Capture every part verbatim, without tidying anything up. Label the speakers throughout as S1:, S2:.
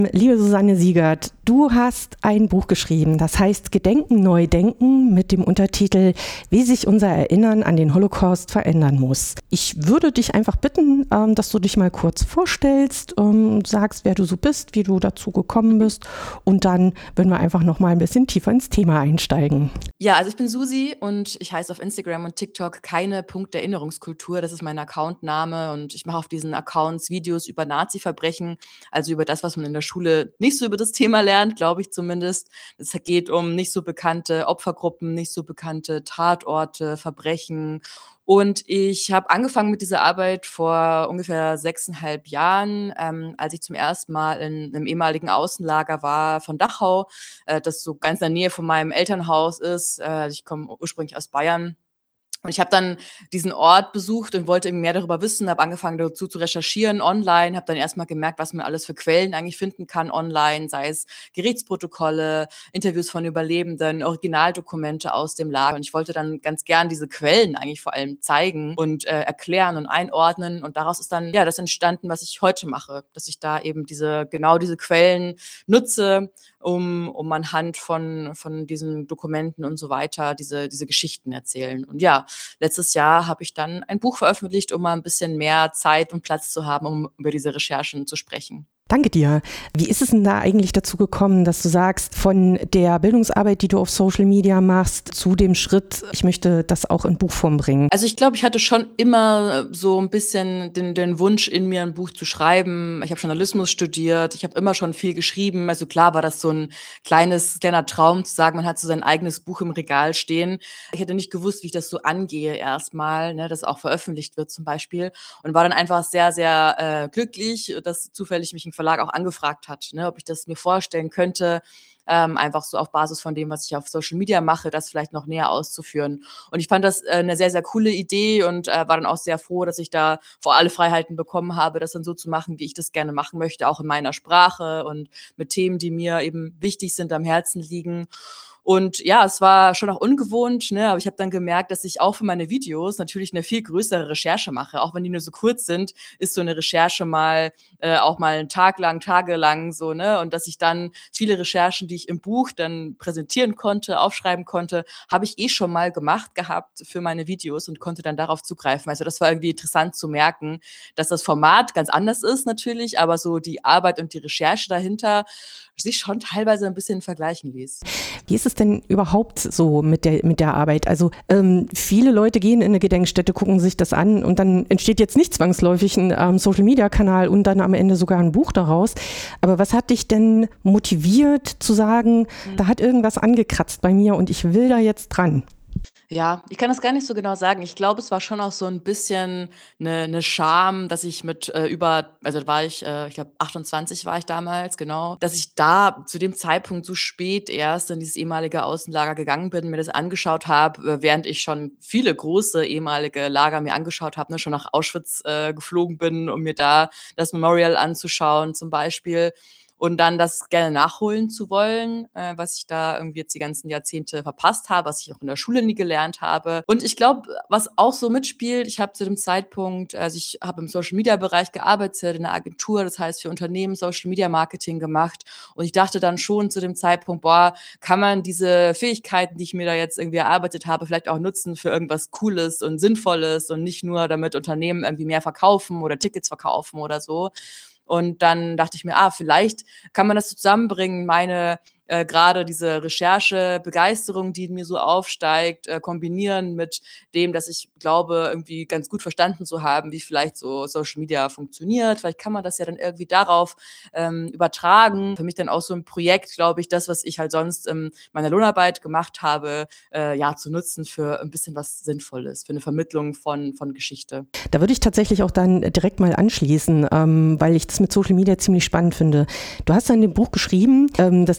S1: Liebe Susanne Siegert, du hast ein Buch geschrieben, das heißt Gedenken neu denken mit dem Untertitel Wie sich unser Erinnern an den Holocaust verändern muss. Ich würde dich einfach bitten, ähm, dass du dich mal kurz vorstellst, ähm, sagst, wer du so bist, wie du dazu gekommen bist und dann würden wir einfach noch mal ein bisschen tiefer ins Thema einsteigen.
S2: Ja, also ich bin Susi und ich heiße auf Instagram und TikTok keine Punkt Erinnerungskultur, das ist mein Accountname und ich mache auf diesen Accounts Videos über Nazi-Verbrechen, also über das, was man in der Schule nicht so über das Thema lernt, glaube ich zumindest. Es geht um nicht so bekannte Opfergruppen, nicht so bekannte Tatorte, Verbrechen. Und ich habe angefangen mit dieser Arbeit vor ungefähr sechseinhalb Jahren, ähm, als ich zum ersten Mal in einem ehemaligen Außenlager war von Dachau, äh, das so ganz in der Nähe von meinem Elternhaus ist. Äh, ich komme ursprünglich aus Bayern. Und ich habe dann diesen Ort besucht und wollte irgendwie mehr darüber wissen, habe angefangen dazu zu recherchieren online, habe dann erstmal gemerkt, was man alles für Quellen eigentlich finden kann online, sei es Gerichtsprotokolle, Interviews von Überlebenden, Originaldokumente aus dem Lager. Und ich wollte dann ganz gern diese Quellen eigentlich vor allem zeigen und äh, erklären und einordnen. Und daraus ist dann ja das entstanden, was ich heute mache, dass ich da eben diese genau diese Quellen nutze, um, um anhand von, von diesen Dokumenten und so weiter diese, diese Geschichten erzählen. Und ja, letztes Jahr habe ich dann ein Buch veröffentlicht, um mal ein bisschen mehr Zeit und Platz zu haben, um über diese Recherchen zu sprechen.
S1: Danke dir. Wie ist es denn da eigentlich dazu gekommen, dass du sagst, von der Bildungsarbeit, die du auf Social Media machst, zu dem Schritt, ich möchte das auch in Buchform bringen?
S2: Also ich glaube, ich hatte schon immer so ein bisschen den, den Wunsch in mir, ein Buch zu schreiben. Ich habe Journalismus studiert, ich habe immer schon viel geschrieben. Also klar war das so ein kleines, kleiner Traum zu sagen, man hat so sein eigenes Buch im Regal stehen. Ich hätte nicht gewusst, wie ich das so angehe erstmal, ne, dass auch veröffentlicht wird zum Beispiel. Und war dann einfach sehr, sehr äh, glücklich, dass zufällig mich ein Verlag auch angefragt hat, ne, ob ich das mir vorstellen könnte, ähm, einfach so auf Basis von dem, was ich auf Social Media mache, das vielleicht noch näher auszuführen. Und ich fand das äh, eine sehr, sehr coole Idee und äh, war dann auch sehr froh, dass ich da vor alle Freiheiten bekommen habe, das dann so zu machen, wie ich das gerne machen möchte, auch in meiner Sprache und mit Themen, die mir eben wichtig sind, am Herzen liegen. Und ja, es war schon auch ungewohnt, ne? Aber ich habe dann gemerkt, dass ich auch für meine Videos natürlich eine viel größere Recherche mache. Auch wenn die nur so kurz sind, ist so eine Recherche mal äh, auch mal einen Tag lang, tagelang so, ne? Und dass ich dann viele Recherchen, die ich im Buch dann präsentieren konnte, aufschreiben konnte, habe ich eh schon mal gemacht gehabt für meine Videos und konnte dann darauf zugreifen. Also das war irgendwie interessant zu merken, dass das Format ganz anders ist natürlich, aber so die Arbeit und die Recherche dahinter sich schon teilweise ein bisschen vergleichen ließ.
S1: Wie ist es denn überhaupt so mit der, mit der Arbeit? Also ähm, viele Leute gehen in eine Gedenkstätte, gucken sich das an und dann entsteht jetzt nicht zwangsläufig ein ähm, Social-Media-Kanal und dann am Ende sogar ein Buch daraus. Aber was hat dich denn motiviert zu sagen, mhm. da hat irgendwas angekratzt bei mir und ich will da jetzt dran?
S2: Ja, ich kann das gar nicht so genau sagen. Ich glaube, es war schon auch so ein bisschen eine 'ne Scham, dass ich mit, äh, über also, da war ich, äh ich glaube achtundzwanzig war ich damals, genau, dass ich da zu dem Zeitpunkt so spät erst in dieses ehemalige Außenlager gegangen bin, mir das angeschaut habe, äh, während ich schon viele große ehemalige Lager mir angeschaut habe, ne, schon nach Auschwitz, äh, geflogen bin, um mir da das Memorial anzuschauen zum Beispiel. Und dann das gerne nachholen zu wollen, äh, was ich da irgendwie jetzt die ganzen Jahrzehnte verpasst habe, was ich auch in der Schule nie gelernt habe. Und ich glaube, was auch so mitspielt, ich habe zu dem Zeitpunkt also ich habe im Social-Media-Bereich gearbeitet, in 'ner Agentur, das heißt für Unternehmen Social-Media-Marketing gemacht. Und ich dachte dann schon zu dem Zeitpunkt: „Boah, kann man diese Fähigkeiten, die ich mir da jetzt irgendwie erarbeitet habe, vielleicht auch nutzen für irgendwas Cooles und Sinnvolles und nicht nur, damit Unternehmen irgendwie mehr verkaufen oder Tickets verkaufen oder so.“ Und dann dachte ich mir, ah, vielleicht kann man das zusammenbringen, meine äh, gerade diese Recherche-Begeisterung, die in mir so aufsteigt, äh, kombinieren mit dem, dass ich glaube, irgendwie ganz gut verstanden zu haben, wie vielleicht so Social Media funktioniert. Vielleicht kann man das ja dann irgendwie darauf ähm, übertragen. Für mich dann auch so ein Projekt, glaube ich, das, was ich halt sonst in meiner Lohnarbeit gemacht habe, äh, ja, zu nutzen für ein bisschen was Sinnvolles, für eine Vermittlung von, von Geschichte.
S1: Da würde ich tatsächlich auch dann direkt mal anschließen, ähm, weil ich das mit Social Media ziemlich spannend finde. Du hast ja in dem Buch geschrieben, ähm, dass die Gesellschaft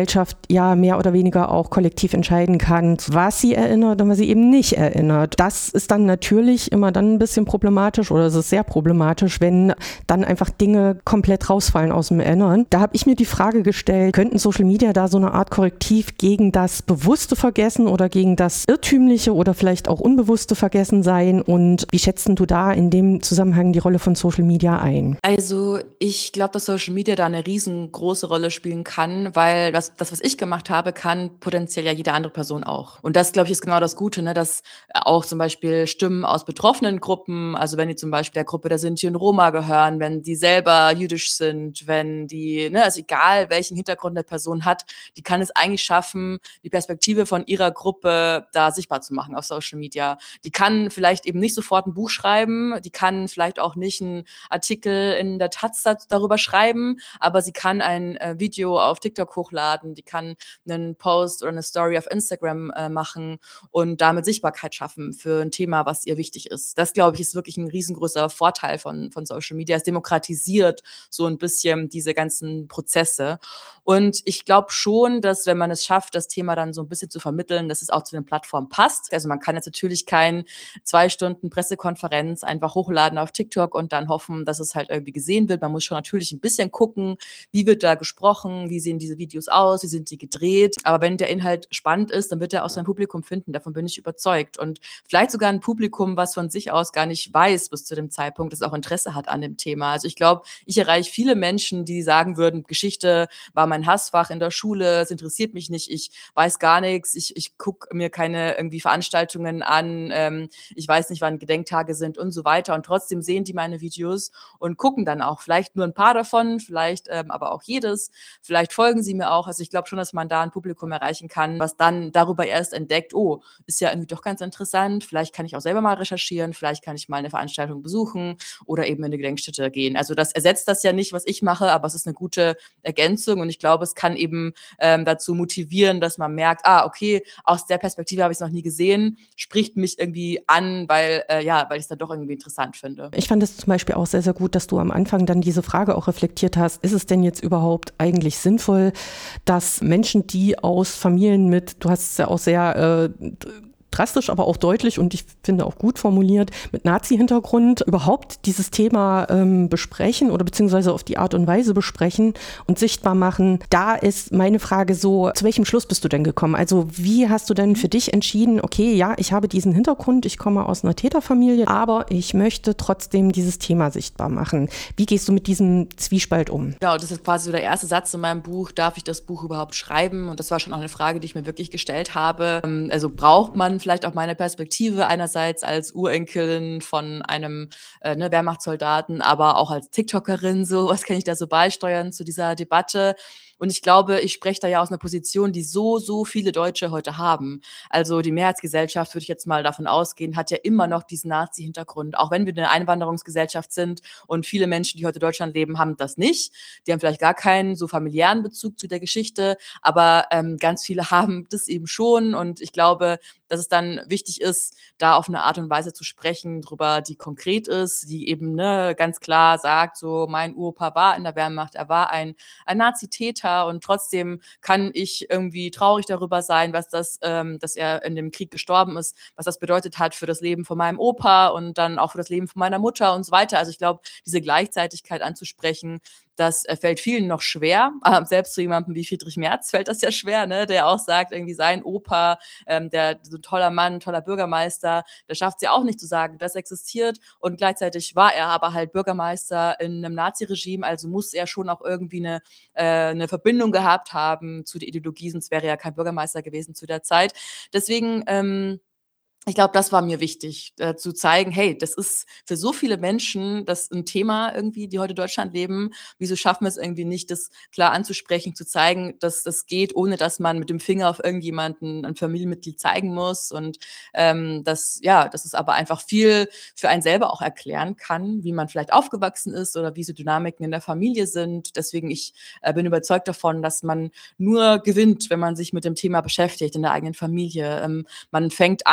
S1: Gesellschaft ja mehr oder weniger auch kollektiv entscheiden kann, was sie erinnert und was sie eben nicht erinnert. Das ist dann natürlich immer dann ein bisschen problematisch oder es ist sehr problematisch, wenn dann einfach Dinge komplett rausfallen aus dem Erinnern. Da habe ich mir die Frage gestellt, könnten Social Media da so eine Art Korrektiv gegen das bewusste Vergessen oder gegen das irrtümliche oder vielleicht auch unbewusste Vergessen sein? Und wie schätzt du da in dem Zusammenhang die Rolle von Social Media ein?
S2: Also, ich glaube, dass Social Media da eine riesengroße Rolle spielen kann, weil das das, was ich gemacht habe, kann potenziell ja jede andere Person auch. Und das, glaube ich, ist genau das Gute, ne, dass auch zum Beispiel Stimmen aus betroffenen Gruppen, also wenn die zum Beispiel der Gruppe der Sinti und Roma gehören, wenn die selber jüdisch sind, wenn die, ne, also egal welchen Hintergrund eine Person hat, die kann es eigentlich schaffen, die Perspektive von ihrer Gruppe da sichtbar zu machen auf Social Media. Die kann vielleicht eben nicht sofort ein Buch schreiben, die kann vielleicht auch nicht einen Artikel in der Taz da- darüber schreiben, aber sie kann ein äh, Video auf TikTok hochladen, die kann einen Post oder eine Story auf Instagram äh, machen und damit Sichtbarkeit schaffen für ein Thema, was ihr wichtig ist. Das, glaube ich, ist wirklich ein riesengroßer Vorteil von, von Social Media. Es demokratisiert so ein bisschen diese ganzen Prozesse. Und ich glaube schon, dass wenn man es schafft, das Thema dann so ein bisschen zu vermitteln, dass es auch zu den Plattformen passt. Also man kann jetzt natürlich kein zwei Stunden Pressekonferenz einfach hochladen auf TikTok und dann hoffen, dass es halt irgendwie gesehen wird. Man muss schon natürlich ein bisschen gucken, wie wird da gesprochen, wie sehen diese Videos aus, wie sind die gedreht. Aber wenn der Inhalt spannend ist, dann wird er auch sein Publikum finden. Davon bin ich überzeugt. Und vielleicht sogar ein Publikum, was von sich aus gar nicht weiß bis zu dem Zeitpunkt, das auch Interesse hat an dem Thema. Also ich glaube, ich erreiche viele Menschen, die sagen würden, Geschichte war mein Hassfach in der Schule, es interessiert mich nicht, ich weiß gar nichts, ich, ich gucke mir keine irgendwie Veranstaltungen an, ähm, ich weiß nicht, wann Gedenktage sind und so weiter. Und trotzdem sehen die meine Videos und gucken dann auch vielleicht nur ein paar davon, vielleicht ähm, aber auch jedes. Vielleicht folgen sie mir auch. Also ich glaube schon, dass man da ein Publikum erreichen kann, was dann darüber erst entdeckt, oh, ist ja irgendwie doch ganz interessant. Vielleicht kann ich auch selber mal recherchieren, vielleicht kann ich mal eine Veranstaltung besuchen oder eben in eine Gedenkstätte gehen. Also das ersetzt das ja nicht, was ich mache, aber es ist eine gute Ergänzung und ich glaube, es kann eben ähm, dazu motivieren, dass man merkt, ah, okay, aus der Perspektive habe ich es noch nie gesehen, spricht mich irgendwie an, weil äh, ja, weil ich es dann doch irgendwie interessant finde.
S1: Ich fand es zum Beispiel auch sehr, sehr gut, dass du am Anfang dann diese Frage auch reflektiert hast, ist es denn jetzt überhaupt eigentlich sinnvoll, dass Menschen, die aus Familien mit, du hast es ja auch sehr äh, drastisch, aber auch deutlich und ich finde auch gut formuliert, mit Nazi-Hintergrund überhaupt dieses Thema ähm, besprechen oder beziehungsweise auf die Art und Weise besprechen und sichtbar machen. Da ist meine Frage so, zu welchem Schluss bist du denn gekommen? Also wie hast du denn für dich entschieden, okay, ja, ich habe diesen Hintergrund, ich komme aus einer Täterfamilie, aber ich möchte trotzdem dieses Thema sichtbar machen. Wie gehst du mit diesem Zwiespalt um?
S2: Genau, das ist quasi so der erste Satz in meinem Buch, darf ich das Buch überhaupt schreiben? Und das war schon auch eine Frage, die ich mir wirklich gestellt habe. Ähm, Also braucht man vielleicht auch meine Perspektive einerseits als Urenkelin von einem äh, ne, Wehrmachtssoldaten, aber auch als TikTokerin, so was kann ich da so beisteuern zu dieser Debatte? Und ich glaube, ich spreche da ja aus einer Position, die so, so viele Deutsche heute haben. Also die Mehrheitsgesellschaft, würde ich jetzt mal davon ausgehen, hat ja immer noch diesen Nazi-Hintergrund. Auch wenn wir eine Einwanderungsgesellschaft sind und viele Menschen, die heute in Deutschland leben, haben das nicht. Die haben vielleicht gar keinen so familiären Bezug zu der Geschichte, aber ähm, ganz viele haben das eben schon. Und ich glaube, dass es dann wichtig ist, da auf eine Art und Weise zu sprechen, drüber, die konkret ist, die eben ne, ganz klar sagt, so mein Uropa war in der Wehrmacht, er war ein, ein Nazi-Täter und trotzdem kann ich irgendwie traurig darüber sein, was das, ähm, dass er in dem Krieg gestorben ist, was das bedeutet hat für das Leben von meinem Opa und dann auch für das Leben von meiner Mutter und so weiter. Also ich glaube, diese Gleichzeitigkeit anzusprechen, das äh, fällt vielen noch schwer. Ähm, selbst zu jemandem wie Friedrich Merz fällt das ja schwer, ne? Der auch sagt, irgendwie sein Opa, ähm, der so ein toller Mann, toller Bürgermeister, der schafft es ja auch nicht zu sagen, das existiert. Und gleichzeitig war er aber halt Bürgermeister in einem Naziregime, also muss er schon auch irgendwie eine, äh, eine Verbindung gehabt haben zu der Ideologie, sonst wäre er ja kein Bürgermeister gewesen zu der Zeit. Deswegen ähm, ich glaube, das war mir wichtig, äh, zu zeigen, hey, das ist für so viele Menschen das ein Thema irgendwie, die heute in Deutschland leben. Wieso schaffen wir es irgendwie nicht, das klar anzusprechen, zu zeigen, dass das geht, ohne dass man mit dem Finger auf irgendjemanden, ein Familienmitglied zeigen muss und ähm, dass, ja, dass es aber einfach viel für einen selber auch erklären kann, wie man vielleicht aufgewachsen ist oder wie so Dynamiken in der Familie sind. Deswegen, ich äh, bin überzeugt davon, dass man nur gewinnt, wenn man sich mit dem Thema beschäftigt in der eigenen Familie. Ähm, man fängt an,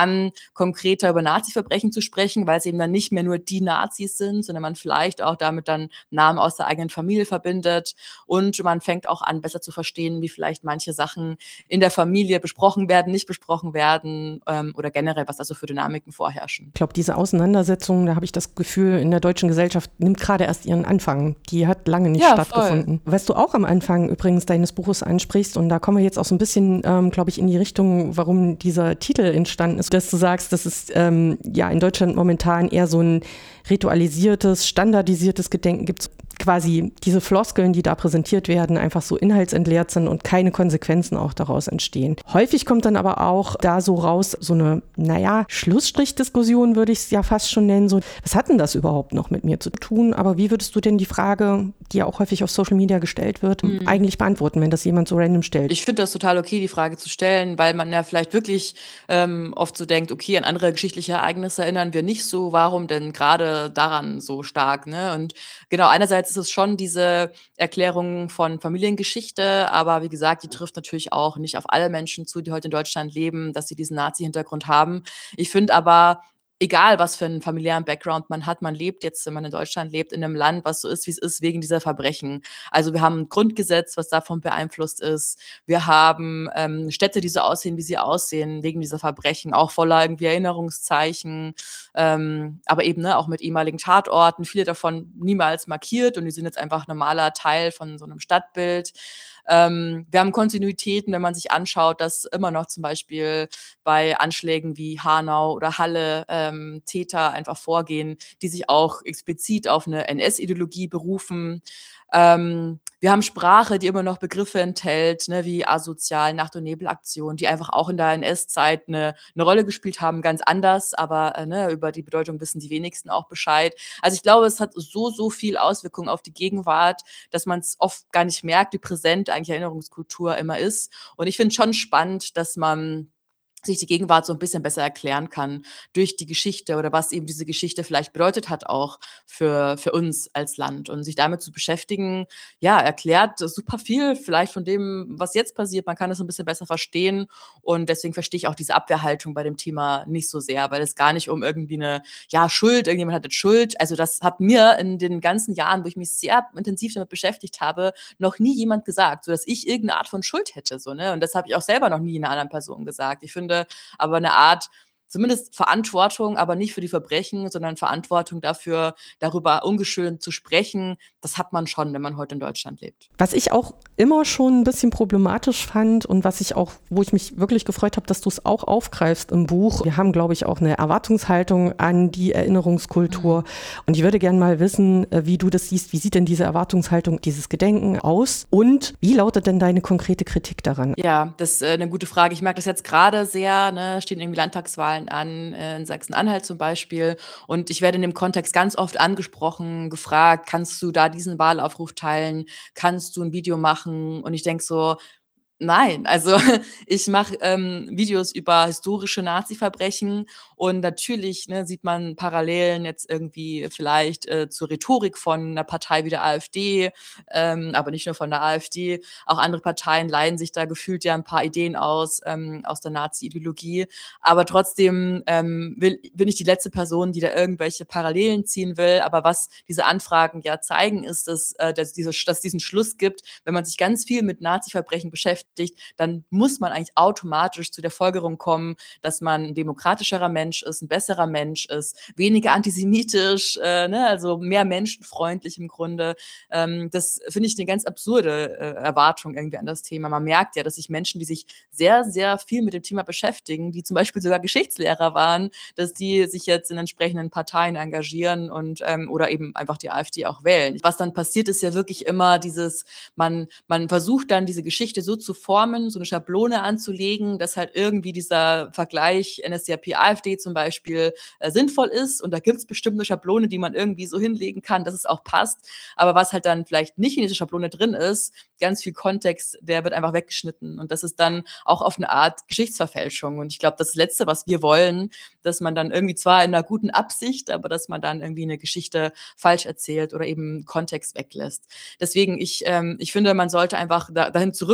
S2: konkreter über Nazi-Verbrechen zu sprechen, weil es eben dann nicht mehr nur die Nazis sind, sondern man vielleicht auch damit dann Namen aus der eigenen Familie verbindet und man fängt auch an, besser zu verstehen, wie vielleicht manche Sachen in der Familie besprochen werden, nicht besprochen werden ähm, oder generell, was also für Dynamiken vorherrschen.
S1: Ich glaube, diese Auseinandersetzung, da habe ich das Gefühl, in der deutschen Gesellschaft nimmt gerade erst ihren Anfang. Die hat lange nicht
S2: Ja,
S1: stattgefunden.
S2: voll.
S1: Was du auch am Anfang übrigens deines Buches ansprichst, und da kommen wir jetzt auch so ein bisschen, ähm, glaube ich, in die Richtung, warum dieser Titel entstanden ist, dass du sagst, dass es ähm, ja in Deutschland momentan eher so ein ritualisiertes, standardisiertes Gedenken gibt, quasi diese Floskeln, die da präsentiert werden, einfach so inhaltsentleert sind und keine Konsequenzen auch daraus entstehen. Häufig kommt dann aber auch da so raus, so eine, naja, Schlussstrichdiskussion würde ich es ja fast schon nennen, so, was hat denn das überhaupt noch mit mir zu tun? Aber wie würdest du denn die Frage, die ja auch häufig auf Social Media gestellt wird, mhm. eigentlich beantworten, wenn das jemand so random stellt?
S2: Ich finde das total okay, die Frage zu stellen, weil man ja vielleicht wirklich ähm, oft so denkt, okay, an andere geschichtliche Ereignisse erinnern wir nicht so, warum denn gerade daran so stark, ne? Und genau, einerseits ist es schon diese Erklärung von Familiengeschichte, aber wie gesagt, die trifft natürlich auch nicht auf alle Menschen zu, die heute in Deutschland leben, dass sie diesen Nazi-Hintergrund haben. Ich finde aber, egal was für einen familiären Background man hat, man lebt jetzt, wenn man in Deutschland lebt, in einem Land, was so ist, wie es ist, wegen dieser Verbrechen. Also wir haben ein Grundgesetz, was davon beeinflusst ist. Wir haben ähm, Städte, die so aussehen, wie sie aussehen, wegen dieser Verbrechen, auch voller irgendwie Erinnerungszeichen, ähm, aber eben ne, auch mit ehemaligen Tatorten, viele davon niemals markiert und die sind jetzt einfach normaler Teil von so einem Stadtbild. Ähm, wir haben Kontinuitäten, wenn man sich anschaut, dass immer noch zum Beispiel bei Anschlägen wie Hanau oder Halle ähm, Täter einfach vorgehen, die sich auch explizit auf eine N S-Ideologie berufen. Ähm, wir haben Sprache, die immer noch Begriffe enthält, ne, wie asozial, Nacht- und Nebelaktion, die einfach auch in der N S-Zeit eine, eine Rolle gespielt haben, ganz anders, aber äh, ne, über die Bedeutung wissen die wenigsten auch Bescheid. Also ich glaube, es hat so, so viel Auswirkungen auf die Gegenwart, dass man es oft gar nicht merkt, wie präsent eigentlich Erinnerungskultur immer ist. Und ich finde es schon spannend, dass man sich die Gegenwart so ein bisschen besser erklären kann durch die Geschichte oder was eben diese Geschichte vielleicht bedeutet hat auch für für uns als Land. Und sich damit zu beschäftigen, ja, erklärt super viel vielleicht von dem, was jetzt passiert. Man kann es ein bisschen besser verstehen und deswegen verstehe ich auch diese Abwehrhaltung bei dem Thema nicht so sehr, weil es gar nicht um irgendwie eine, ja, Schuld, irgendjemand hat jetzt Schuld. Also, das hat mir in den ganzen Jahren, wo ich mich sehr intensiv damit beschäftigt habe, noch nie jemand gesagt, sodass ich irgendeine Art von Schuld hätte, so, ne? Und das habe ich auch selber noch nie einer anderen Person gesagt. Ich finde aber eine Art, zumindest Verantwortung, aber nicht für die Verbrechen, sondern Verantwortung dafür, darüber ungeschönt zu sprechen. Das hat man schon, wenn man heute in Deutschland lebt.
S1: Was ich auch immer schon ein bisschen problematisch fand und was ich auch, wo ich mich wirklich gefreut habe, dass du es auch aufgreifst im Buch. Wir haben, glaube ich, auch eine Erwartungshaltung an die Erinnerungskultur. Mhm. Und ich würde gerne mal wissen, wie du das siehst. Wie sieht denn diese Erwartungshaltung, dieses Gedenken aus? Und wie lautet denn deine konkrete Kritik daran?
S2: Ja, das ist äh, eine gute Frage. Ich merke das jetzt gerade sehr, ne, stehen irgendwie Landtagswahlen an, äh, in Sachsen-Anhalt zum Beispiel. Und ich werde in dem Kontext ganz oft angesprochen, gefragt, kannst du da diesen Wahlaufruf teilen? Kannst du ein Video machen? Und ich denke so, nein, also ich mache ähm, Videos über historische Nazi-Verbrechen und natürlich ne, sieht man Parallelen jetzt irgendwie vielleicht äh, zur Rhetorik von einer Partei wie der AfD, ähm, aber nicht nur von der AfD. Auch andere Parteien leihen sich da gefühlt ja ein paar Ideen aus, ähm, aus der Nazi-Ideologie. Aber trotzdem ähm, will, bin ich die letzte Person, die da irgendwelche Parallelen ziehen will. Aber was diese Anfragen ja zeigen, ist, dass, äh, dass, diese, dass es diesen Schluss gibt, wenn man sich ganz viel mit Nazi-Verbrechen beschäftigt, dann muss man eigentlich automatisch zu der Folgerung kommen, dass man ein demokratischerer Mensch ist, ein besserer Mensch ist, weniger antisemitisch, äh, ne, also mehr menschenfreundlich im Grunde. Ähm, das finde ich eine ganz absurde äh, Erwartung irgendwie an das Thema. Man merkt ja, dass sich Menschen, die sich sehr, sehr viel mit dem Thema beschäftigen, die zum Beispiel sogar Geschichtslehrer waren, dass die sich jetzt in entsprechenden Parteien engagieren und ähm, oder eben einfach die AfD auch wählen. Was dann passiert, ist ja wirklich immer dieses, man, man versucht dann diese Geschichte so zu formen, so eine Schablone anzulegen, dass halt irgendwie dieser Vergleich N S D A P AfD zum Beispiel äh, sinnvoll ist. Und da gibt es bestimmt eine Schablone, die man irgendwie so hinlegen kann, dass es auch passt. Aber was halt dann vielleicht nicht in dieser Schablone drin ist, ganz viel Kontext, der wird einfach weggeschnitten. Und das ist dann auch auf eine Art Geschichtsverfälschung. Und ich glaube, das Letzte, was wir wollen, dass man dann irgendwie zwar in einer guten Absicht, aber dass man dann irgendwie eine Geschichte falsch erzählt oder eben Kontext weglässt. Deswegen, ich, ähm, ich finde, man sollte einfach da, dahin zurückkommen oder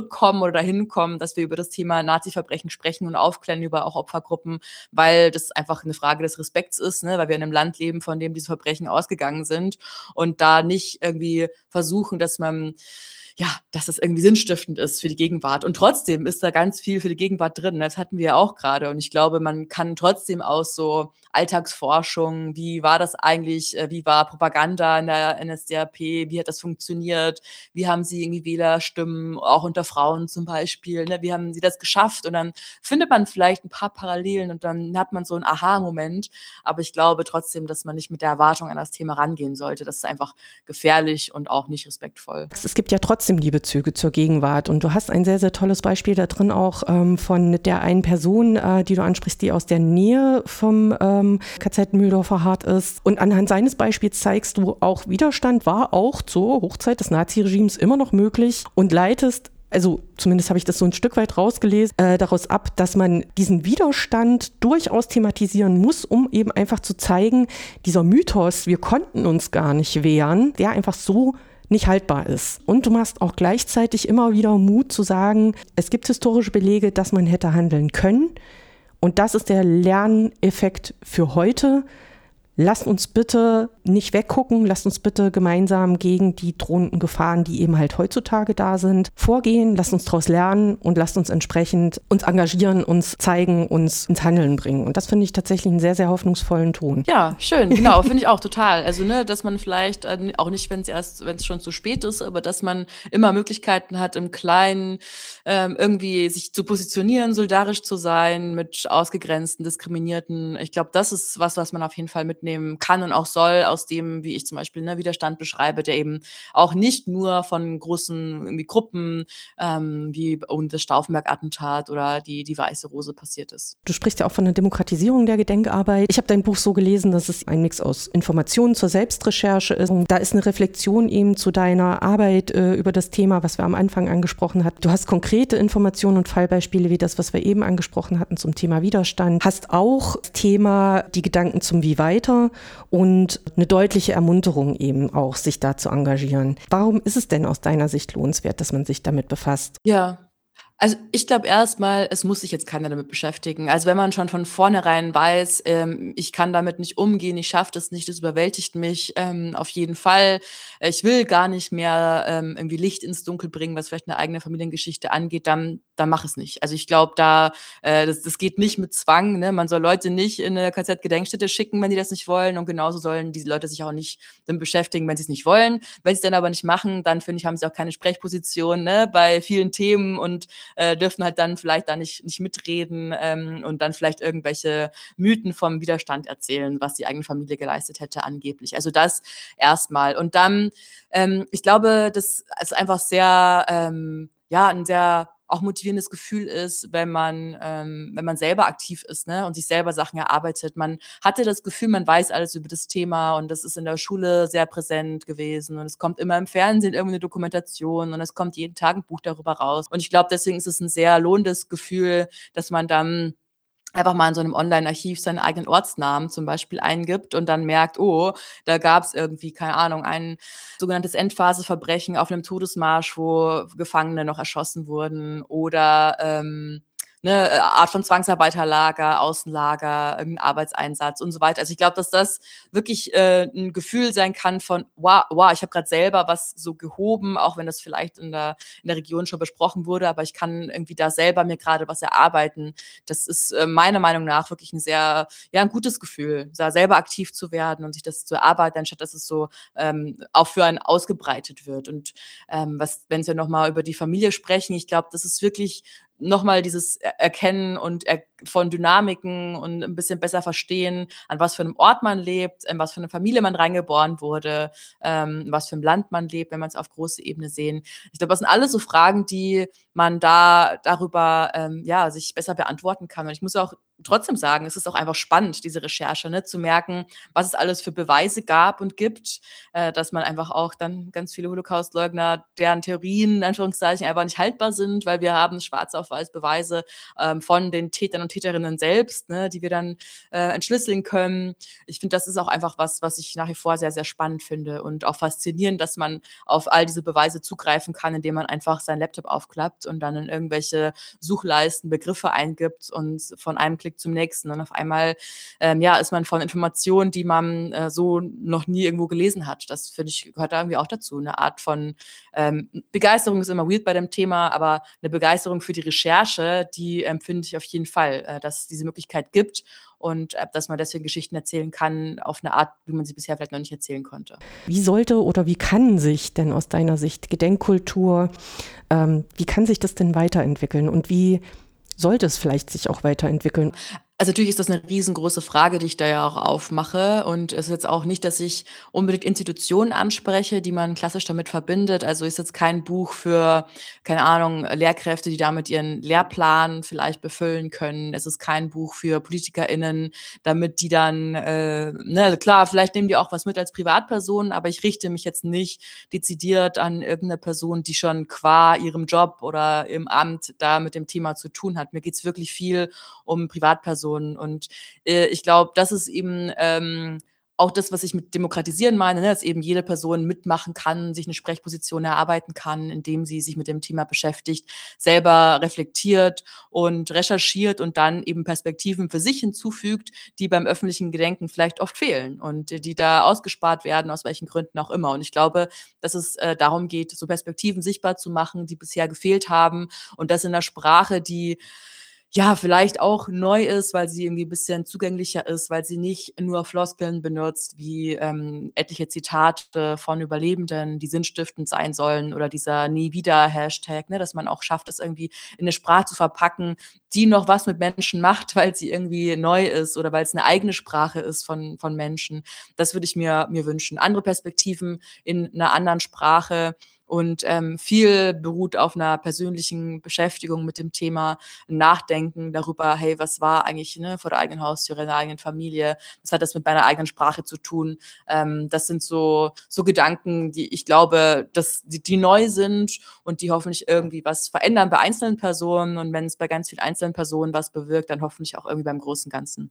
S2: oder dahin kommen, dass wir über das Thema Nazi-Verbrechen sprechen und aufklären über auch Opfergruppen, weil das einfach eine Frage des Respekts ist, ne? Weil wir in einem Land leben, von dem diese Verbrechen ausgegangen sind und da nicht irgendwie versuchen, dass man ja, dass das irgendwie sinnstiftend ist für die Gegenwart. Und trotzdem ist da ganz viel für die Gegenwart drin. Das hatten wir ja auch gerade. Und ich glaube, man kann trotzdem aus so Alltagsforschung, wie war das eigentlich, äh, wie war Propaganda in der N S D A P, wie hat das funktioniert, wie haben sie irgendwie Wählerstimmen, auch unter Frauen zum Beispiel, ne? Wie haben sie das geschafft? Und dann findet man vielleicht ein paar Parallelen und dann hat man so einen Aha-Moment. Aber ich glaube trotzdem, dass man nicht mit der Erwartung an das Thema rangehen sollte. Das ist einfach gefährlich und auch nicht respektvoll.
S1: Es gibt ja trotzdem die Bezüge zur Gegenwart und du hast ein sehr, sehr tolles Beispiel da drin auch ähm, von der einen Person, äh, die du ansprichst, die aus der Nähe vom ähm, K Z Mühldorfer Hart ist. Und anhand seines Beispiels zeigst du auch, Widerstand war auch zur Hochzeit des Naziregimes immer noch möglich und leitest, also zumindest habe ich das so ein Stück weit rausgelesen, äh, daraus ab, dass man diesen Widerstand durchaus thematisieren muss, um eben einfach zu zeigen, dieser Mythos, wir konnten uns gar nicht wehren, der einfach so nicht haltbar ist. Und du machst auch gleichzeitig immer wieder Mut zu sagen, es gibt historische Belege, dass man hätte handeln können. Und das ist der Lerneffekt für heute. Lasst uns bitte nicht weggucken, lasst uns bitte gemeinsam gegen die drohenden Gefahren, die eben halt heutzutage da sind, vorgehen, lasst uns daraus lernen und lasst uns entsprechend uns engagieren, uns zeigen, uns ins Handeln bringen. Und das finde ich tatsächlich einen sehr, sehr hoffnungsvollen Ton.
S2: Ja, schön, genau, finde ich auch total. Also, ne, dass man vielleicht, äh, auch nicht, wenn es erst, wenn es schon zu spät ist, aber dass man immer Möglichkeiten hat, im Kleinen ähm, irgendwie sich zu positionieren, solidarisch zu sein mit ausgegrenzten, diskriminierten. Ich glaube, das ist was, was man auf jeden Fall mitnehmen kann und auch soll, aus dem, wie ich zum Beispiel, ne, Widerstand beschreibe, der eben auch nicht nur von großen irgendwie Gruppen ähm, wie um das Stauffenberg-Attentat oder die, die Weiße Rose passiert ist.
S1: Du sprichst ja auch von der Demokratisierung der Gedenkarbeit. Ich habe dein Buch so gelesen, dass es ein Mix aus Informationen zur Selbstrecherche ist. Und da ist eine Reflexion eben zu deiner Arbeit äh, über das Thema, was wir am Anfang angesprochen hatten. Du hast konkrete Informationen und Fallbeispiele wie das, was wir eben angesprochen hatten zum Thema Widerstand. Hast auch das Thema die Gedanken zum Wie weiter und eine deutliche Ermunterung eben auch, sich da zu engagieren. Warum ist es denn aus deiner Sicht lohnenswert, dass man sich damit befasst?
S2: Ja. Also, ich glaube erstmal, es muss sich jetzt keiner damit beschäftigen. Also, wenn man schon von vornherein weiß, ähm, ich kann damit nicht umgehen, ich schaffe das nicht, das überwältigt mich, ähm, auf jeden Fall. Ich will gar nicht mehr ähm, irgendwie Licht ins Dunkel bringen, was vielleicht eine eigene Familiengeschichte angeht, dann, dann mach es nicht. Also ich glaube, da äh, das, das geht nicht mit Zwang. Ne? Man soll Leute nicht in eine K Z-Gedenkstätte schicken, wenn die das nicht wollen. Und genauso sollen diese Leute sich auch nicht damit beschäftigen, wenn sie es nicht wollen. Wenn sie es dann aber nicht machen, dann finde ich, haben sie auch keine Sprechposition, ne, bei vielen Themen und äh, dürfen halt dann vielleicht da nicht, nicht mitreden ähm, und dann vielleicht irgendwelche Mythen vom Widerstand erzählen, was die eigene Familie geleistet hätte angeblich. Also das erstmal. Und dann, ähm, ich glaube, das ist einfach sehr, ähm, ja, ein sehr auch motivierendes Gefühl ist, wenn man, ähm, wenn man selber aktiv ist, ne, und sich selber Sachen erarbeitet. Man hatte das Gefühl, man weiß alles über das Thema und das ist in der Schule sehr präsent gewesen und es kommt immer im Fernsehen irgendeine Dokumentation und es kommt jeden Tag ein Buch darüber raus. Und ich glaube, deswegen ist es ein sehr lohnendes Gefühl, dass man dann einfach mal in so einem Online-Archiv seinen eigenen Ortsnamen zum Beispiel eingibt und dann merkt, oh, da gab es irgendwie, keine Ahnung, ein sogenanntes Endphaseverbrechen auf einem Todesmarsch, wo Gefangene noch erschossen wurden oder ähm, eine Art von Zwangsarbeiterlager, Außenlager, irgendein Arbeitseinsatz und so weiter. Also ich glaube, dass das wirklich äh, ein Gefühl sein kann von, wow, wow, ich habe gerade selber was so gehoben, auch wenn das vielleicht in der, in der Region schon besprochen wurde, aber ich kann irgendwie da selber mir gerade was erarbeiten. Das ist äh, meiner Meinung nach wirklich ein sehr, ja, ein gutes Gefühl, da selber aktiv zu werden und sich das zu erarbeiten, anstatt dass es so ähm, auch für einen ausgebreitet wird. Und ähm, was, wenn wir nochmal über die Familie sprechen, ich glaube, das ist wirklich nochmal dieses Erkennen und er von Dynamiken und ein bisschen besser verstehen, an was für einem Ort man lebt, in was für eine Familie man reingeboren wurde, ähm, in was für einem Land man lebt, wenn man es auf große Ebene sehen. Ich glaube, das sind alles so Fragen, die man da darüber ähm, ja, sich besser beantworten kann. Und ich muss auch trotzdem sagen, es ist auch einfach spannend, diese Recherche, ne, zu merken, was es alles für Beweise gab und gibt, äh, dass man einfach auch dann ganz viele Holocaustleugner, deren Theorien in Anführungszeichen einfach nicht haltbar sind, weil wir haben schwarz auf weiß Beweise, ähm, von den Tätern und Täterinnen selbst, ne, die wir dann, äh, entschlüsseln können. Ich finde, das ist auch einfach was, was ich nach wie vor sehr, sehr spannend finde und auch faszinierend, dass man auf all diese Beweise zugreifen kann, indem man einfach seinen Laptop aufklappt und dann in irgendwelche Suchleisten Begriffe eingibt und von einem Klick zum nächsten. Und auf einmal, ähm, ja, ist man von Informationen, die man, äh, so noch nie irgendwo gelesen hat. Das finde ich, gehört da irgendwie auch dazu. Eine Art von ähm, Begeisterung ist immer weird bei dem Thema, aber eine Begeisterung für die Recherche, die empfinde ich auf jeden Fall, äh, dass es diese Möglichkeit gibt und äh, dass man deswegen Geschichten erzählen kann auf eine Art, wie man sie bisher vielleicht noch nicht erzählen konnte.
S1: Wie sollte oder wie kann sich denn aus deiner Sicht Gedenkkultur, ähm, wie kann sich das denn weiterentwickeln und wie sollte es vielleicht sich auch weiterentwickeln?
S2: Also, natürlich ist das eine riesengroße Frage, die ich da ja auch aufmache. Und es ist jetzt auch nicht, dass ich unbedingt Institutionen anspreche, die man klassisch damit verbindet. Also, ist jetzt kein Buch für, keine Ahnung, Lehrkräfte, die damit ihren Lehrplan vielleicht befüllen können. Es ist kein Buch für PolitikerInnen, damit die dann, äh ne, also klar, vielleicht nehmen die auch was mit als Privatpersonen, aber ich richte mich jetzt nicht dezidiert an irgendeine Person, die schon qua ihrem Job oder im Amt da mit dem Thema zu tun hat. Mir geht's wirklich viel um Privatpersonen. Und äh, ich glaube, das ist eben ähm, auch das, was ich mit demokratisieren meine, ne? Dass eben jede Person mitmachen kann, sich eine Sprechposition erarbeiten kann, indem sie sich mit dem Thema beschäftigt, selber reflektiert und recherchiert und dann eben Perspektiven für sich hinzufügt, die beim öffentlichen Gedenken vielleicht oft fehlen und äh, die da ausgespart werden, aus welchen Gründen auch immer. Und ich glaube, dass es äh, darum geht, so Perspektiven sichtbar zu machen, die bisher gefehlt haben und das in einer Sprache, die ja, vielleicht auch neu ist, weil sie irgendwie 'n bisschen zugänglicher ist, weil sie nicht nur Floskeln benutzt wie, ähm, etliche Zitate von Überlebenden, die sinnstiftend sein sollen oder dieser Nie-wieder-Hashtag, ne, dass man auch schafft, das irgendwie in 'ne Sprache zu verpacken, die noch was mit Menschen macht, weil sie irgendwie neu ist oder weil's 'ne eigene Sprache ist von von Menschen. Das würde ich mir mir wünschen. Andere Perspektiven in 'ner anderen Sprache und, ähm, viel beruht auf 'ner persönlichen Beschäftigung mit dem Thema, Nachdenken darüber: „Hey, was war eigentlich, ne, vor der eigenen Haustüre, in der eigenen Familie? Was hat das mit meiner eigenen Sprache zu tun?“ Ähm, das sind so so Gedanken, die ich glaube, dass die die neu sind und die hoffentlich irgendwie was verändern bei einzelnen Personen und wenn's bei ganz vielen einzelnen Personen was bewirkt, dann hoffentlich auch irgendwie beim großen Ganzen.